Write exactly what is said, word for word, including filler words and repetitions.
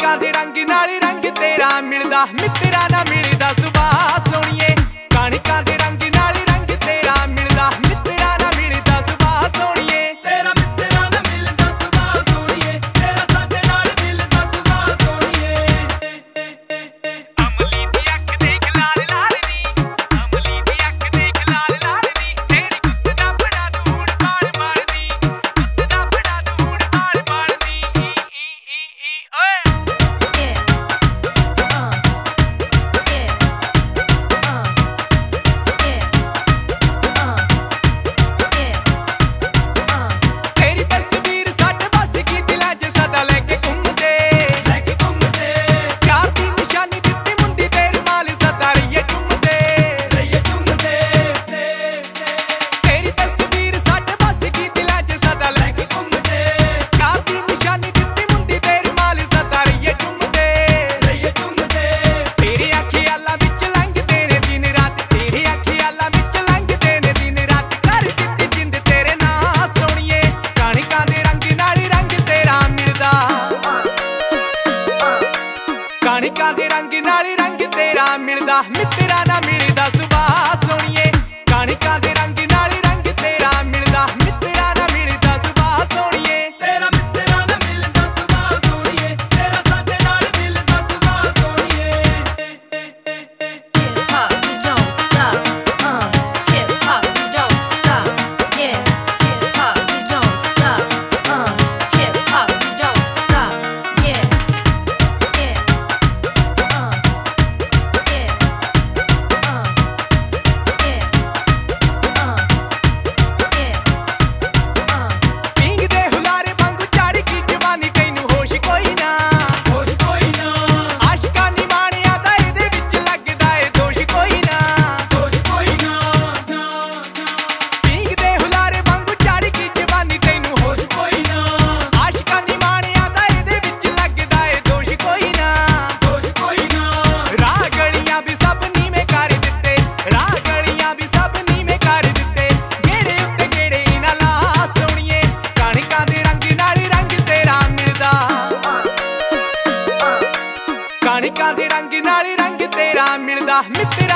कणिकां दे रंग नाल रंग तेरा मिलदा मित्रा ना मिलदा सुभाऽ सोहणीए। कणिकां दे रंग नाल रंग तेरा मिलदा मित्रा ना मिलदा सुभाऽ सोहणीए। तेरा मित्रा ना मिलदा सुभाऽ सोहणीए, तेरा साडे नाल मिलदा सुभाऽ सोहणीए। अमली दी अख देख लाल लाल नी, अमली दी अख देख लाल लाल नी, तेरी गुत्त दा बड़ा दूर मार मारदी, गुत्त दा बड़ा दूर मार मारदी। ई ई ई ई ओए कणिकां दे रंग नाल रंग तेरा मिलदा मित्रा ना मिलदा सुभाऽ सोहणीए। कणिकां दे रंग नाल रंग तेरा मिलदा मित्रा ना मिलदा सुभाऽ सोहणीए। तेरा मित्रा ना मिलदा सुभाऽ सोहणीए, तेरा साडे नाल मिलदा सुभाऽ सोहणीए। Hip hop, you don't stop. Uh, hip hop, you don't stop. Yeah, hip hop, you don't stop. Uh, hip hop, you don't stop. Yeah, yeah. कणिकां दे रंग नाल रंग तेरा मिलदा मित्रा